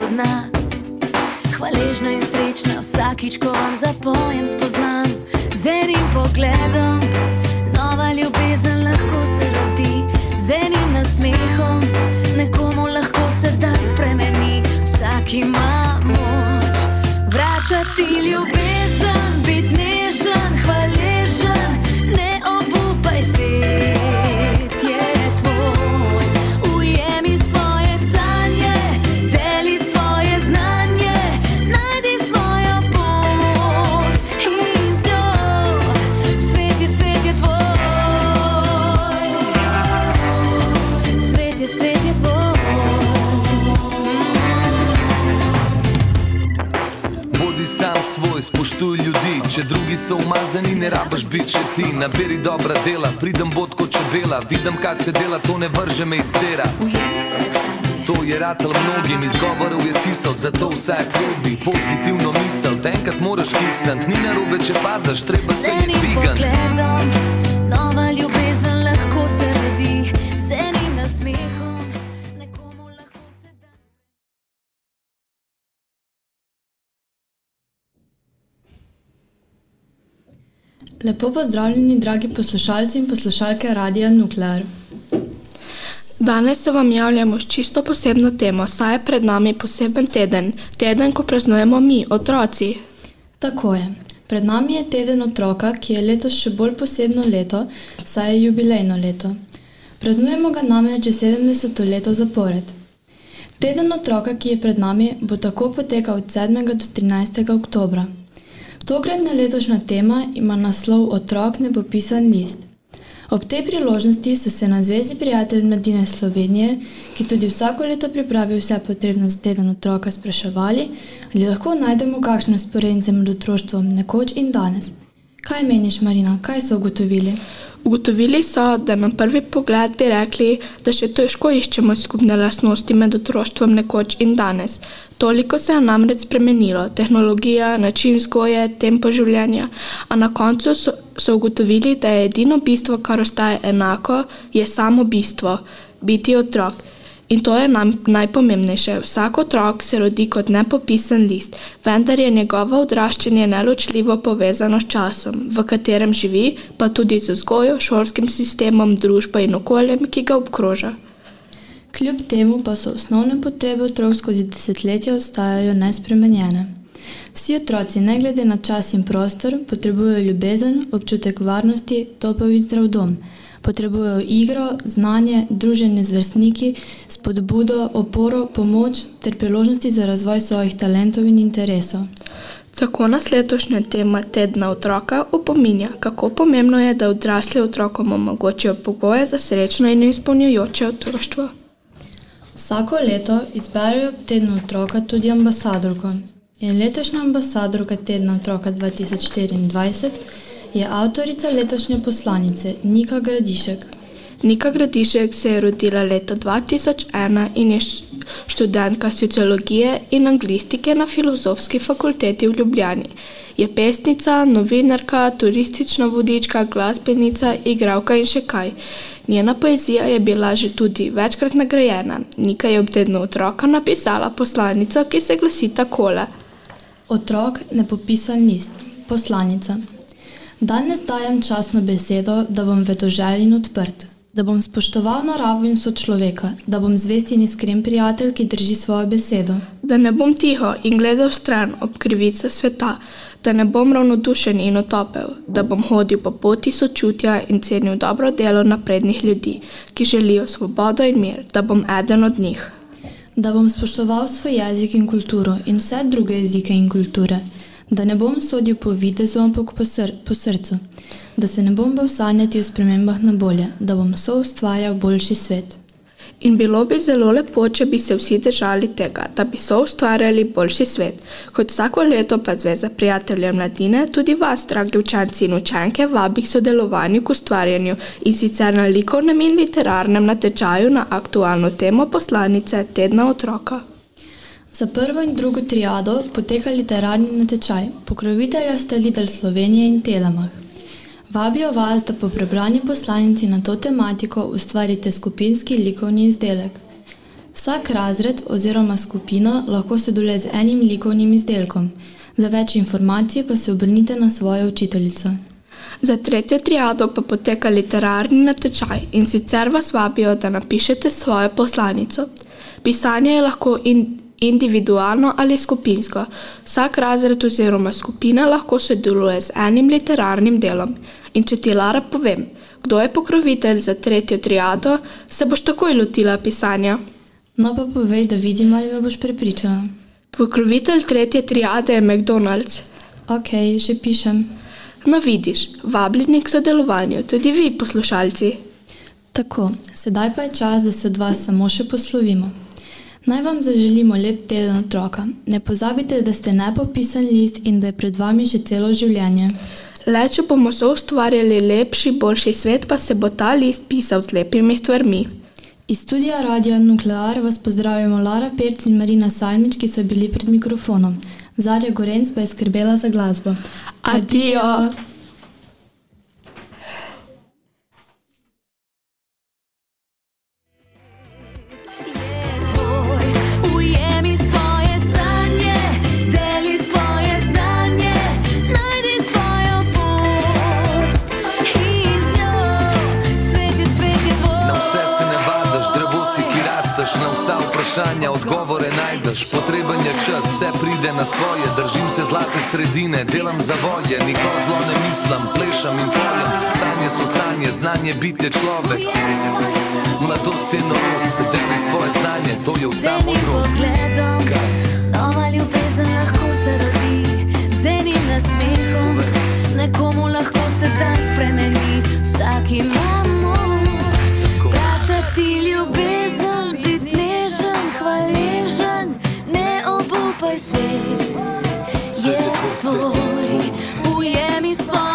dna. Hvaležna in srečna vsakič, ko vam zapojem, spoznam z enim pogledom. Nova ljubezen lahko se rodi, z enim nasmehom nekomu lahko se dan spremeni. Vsak ima moč vračati ljubezen, biti nežen, hvaležen, ne obupaj, svet je tvoj. Ujemi svoje sanje, deli svoje znanje, najdi svojo pot in z njo svet je tvoj. Svet je tvoj. Sam svoj, spoštuj ljudi, če drugi so umazani, ne rabaš biti še ti. Naberi dobra dela, pridem bod kot čebela, vidim, kaj se dela, to ne vrže me iz tera. To je ratel mnogim, izgovorov je tisoč, zato vsak ljubi pozitivno misel. Enkrat moraš kiksant, ni narobe, če padaš, treba se je dvigant. Z enim pogledom nova ljubezen lahko se rodi, z enim nasmehom nekomu lahko se da. Lepo pozdravljeni, dragi poslušalci in poslušalke Radia Nuklear. Danes se vam javljamo s čisto posebno temo, saj je pred nami poseben teden, ko praznujemo mi, otroci. Tako je. Pred nami je teden otroka, ki je letos še bolj posebno leto, saj je jubilejno leto. Praznujemo ga namreč že 70. leto zapored. Teden otroka, ki je pred nami, bo tako potekal od 7. do 13. oktobra. Tokratna letošnja tema ima naslov Otrok nepopisan list. Ob tej priložnosti so se na Zvezi prijateljev mladine Slovenije, ki tudi vsako leto pripravi vse potrebno za teden otroka, spraševali, ali lahko najdemo kakšne vzporednice med otroštvom nekoč in danes. Kaj meniš, Marina, kaj so ugotovili? Ugotovili so, da na prvi pogled bi rekli, da še težko iščemo skupne lastnosti med otroštvom nekoč in danes. Toliko se je namreč spremenilo, tehnologija, način vzgoje, tempo življenja, a na koncu so ugotovili, da je edino bistvo, kar ostaje enako, je samo bistvo, biti otrok. In to je najpomembnejše. Vsak otrok se rodi kot nepopisan list, vendar je njegovo odraščanje neločljivo povezano s časom, v katerem živi, pa tudi z vzgojo, šolskim sistemom, družbo in okoljem, ki ga obkroža. Kljub temu pa so osnovne potrebe otrok skozi desetletja ostajajo nespremenjene. Vsi otroci, ne glede na čas in prostor, potrebujejo ljubezen, občutek varnosti, topel in zdrav dom. Potrebujejo igro, znanje, druženje z vrstniki, spodbudo, oporo, pomoč ter priložnosti za razvoj svojih talentov in interesov. Tako nas letošnja tema tedna otroka opominja, kako pomembno je, da odrasli otrokom omogočijo pogoje za srečno in izpolnjujoče otroštvo. Vsako leto izberejo tednu otroka tudi ambasadorko. In letošnja ambasadorka tedna otroka 2024 je avtorica letošnje poslanice Nika Gradišek. Nika Gradišek se je rodila leta 2001 in je študentka sociologije in anglistike na Filozofski fakulteti v Ljubljani. Je pesnica, novinarka, turistična vodička, glasbenica, igralka in še kaj. Njena poezija je bila že tudi večkrat nagrajena. Nika je ob tednu otroka napisala poslanico, ki se glasi takole. Otrok nepopisan list. Poslanica. Danes dajem častno besedo, da bom vedoželj in odprt, da bom spoštoval naravo in sočloveka, da bom zvest in iskren prijatelj, ki drži svojo besedo. Da ne bom tiho in gledal stran ob krivice sveta, da ne bom ravnodušen in otopel, da bom hodil po poti sočutja in cenil dobro delo naprednih ljudi, ki želijo svobodo in mir, da bom eden od njih. Da bom spoštoval svoj jezik in kulturo in vse druge jezike in kulture, da ne bom sodil po videzu, ampak po srcu, da se ne bom bal sanjati o spremembah na bolje, da bom soustvarjal boljši svet. In bilo bi zelo lepo, če bi se vsi držali tega, da bi soustvarjali boljši svet. Kot vsako leto pa Zveza prijateljev mladine tudi vas, dragi učenci in učenke, vabi k sodelovanju k ustvarjanju in sicer na likovnem in literarnem natečaju na aktualno temo poslanice tedna otroka. Za prvo in drugo triado poteka literarni natečaj, pokrovitelja sta Lidl Slovenije in Telemach. Vabijo vas, da po prebrani poslanici na to tematiko ustvarite skupinski likovni izdelek. Vsak razred oziroma skupina lahko sodeluje z enim likovnim izdelkom. Za več informacij pa se obrnite na svojo učiteljico. Za 3. triado pa poteka literarni natečaj in sicer vas vabijo, da napišete svojo poslanico. Pisanje je lahko individualno ali skupinsko. Vsak razred oziroma skupina lahko sodeluje z enim literarnim delom. In če ti, Lara, povem, kdo je pokrovitelj za 3. triado, se boš takoj lotila pisanja. No pa povej, da vidim, ali me boš prepričala. Pokrovitelj 3. triade je McDonald's. Ok, že pišem. No vidiš, vabljeni k sodelovanju, tudi vi, poslušalci. Tako, sedaj pa je čas, da se od vas samo še poslovimo. Naj vam zaželimo lep teden otroka. Ne pozabite, da ste nepopisan list in da je pred vami že celo življenje. Le, če bomo soustvarjali lepši, boljši svet, pa se bo ta list pisal z lepimi stvarmi. Iz studia Radia Nuklear vas pozdravimo Lara Perc in Marina Salmič, ki so bili pred mikrofonom. Zarja Gorenc pa je skrbela za glasbo. Adijo! Na vsa vprašanja odgovore najdeš, potreben je čas, vse pride na svoje, držim se zlate sredine, delam za volje, nikoli zlo ne mislim, plešam in pojem, sanje so stanje, znanje biti je človek. Mladost je norost, deli svoje znanje, to je vsa modrost. Nova ljubezen lahko se rodi, z enim nasmehom, nekomu lahko se dan spremeni, vsak ima moč, vračati ljubezen. Hvaležen, ne obupaj svet, je tvoj, ujemi svoj.